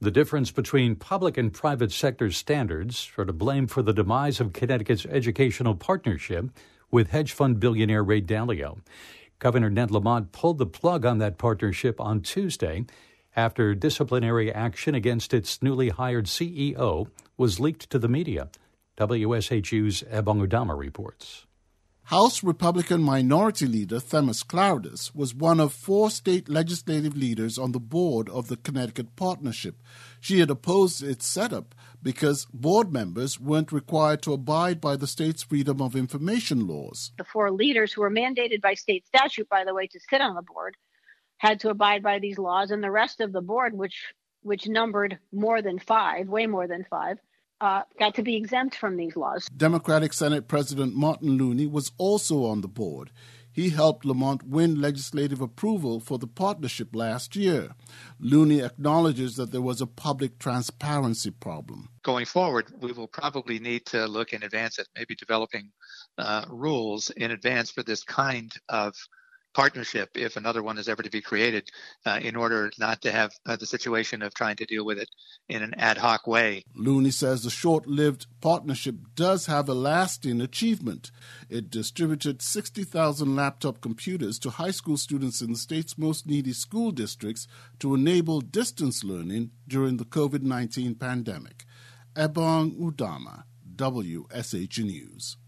The difference between public and private sector standards are to blame for the demise of Connecticut's educational partnership with hedge fund billionaire Ray Dalio. Governor Ned Lamont pulled the plug on that partnership on Tuesday after disciplinary action against its newly hired CEO was leaked to the media. WSHU's Ebong Udama reports. House Republican Minority Leader Themis Claudius was one of 4 state legislative leaders on the board of the Connecticut Partnership. She had opposed its setup because board members weren't required to abide by the state's Freedom of Information laws. The 4 leaders who were mandated by state statute, by the way, to sit on the board, had to abide by these laws, and the rest of the board, which numbered more than 5, way more than 5, got to be exempt from these laws. Democratic Senate President Martin Looney was also on the board. He helped Lamont win legislative approval for the partnership last year. Looney acknowledges that there was a public transparency problem. Going forward, we will probably need to look in advance at maybe developing rules in advance for this kind of partnership, if another one is ever to be created, in order not to have the situation of trying to deal with it in an ad hoc way. Looney says the short-lived partnership does have a lasting achievement. It distributed 60,000 laptop computers to high school students in the state's most needy school districts to enable distance learning during the COVID-19 pandemic. Ebong Udama, WSH News.